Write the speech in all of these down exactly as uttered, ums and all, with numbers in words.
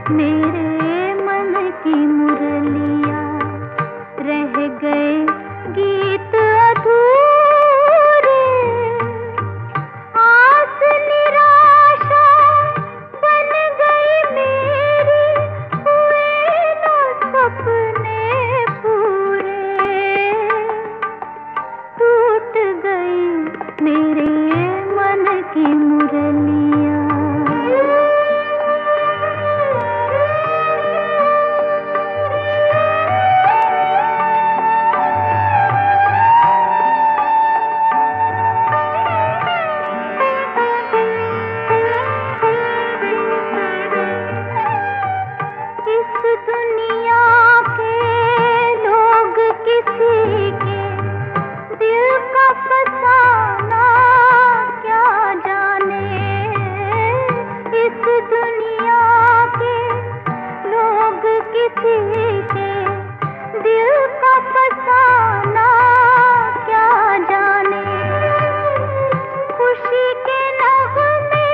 मेरे मन की मुरलिया रह गए गीत अधूरे, आस निराशा बन गई मेरी, हुए न सपने पूरे, टूट गई मेरे मन की मुरलिया। दुनिया के लोग किसी के दिल का फसाना क्या जाने, इस दुनिया के लोग किसी के दिल का फसाना क्या जाने, खुशी के नगमे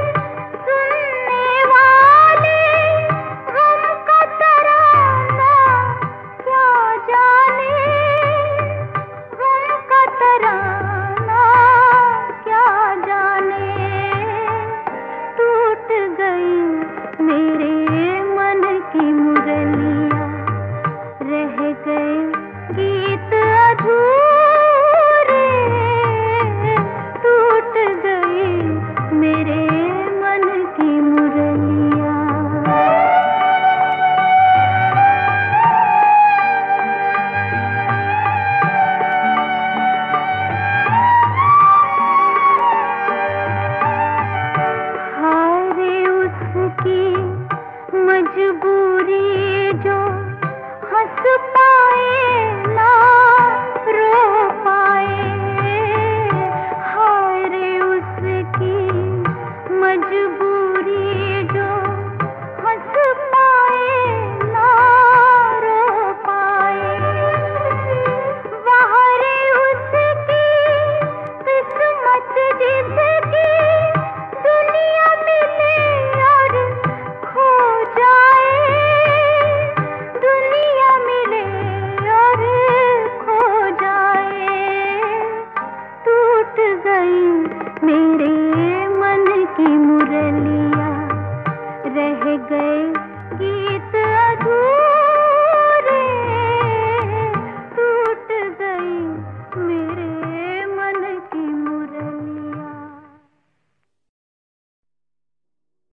सुनने वाले गम का तराना क्या जाने, गम का तराना क्या जाने, टूट गई मेरे मन की मुरलिया, रह गए गीत अधूरे, टूट गई मेरे मन की मुरलिया। उसकी मजबूरी जो हंस पाए ना रो पाए, हाय रे उसकी मजबूरी